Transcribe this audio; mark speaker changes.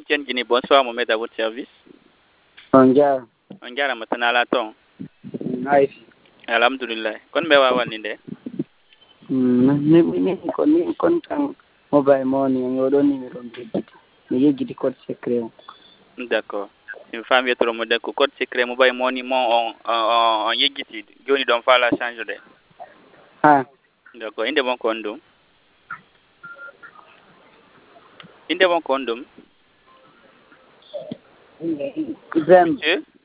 Speaker 1: Tien Guinée, bonsoir, Mohamed, à votre service.
Speaker 2: On jarama.
Speaker 1: On jarama tan ala ton.
Speaker 2: Ayfi.
Speaker 1: Alhamdulillah. Kon be wawan ninde.
Speaker 2: Min kon tan mobile money oɗo numéro mi yeggiti code secret o.
Speaker 1: D'accord. Une femme est trop modèle ko code secret mobile money mo on yeggiti joni don fala change de.
Speaker 2: Ha.
Speaker 1: D'accord. Inde mon kondum. Inde mon kondum.
Speaker 2: Ibrahim.
Speaker 1: Monsieur?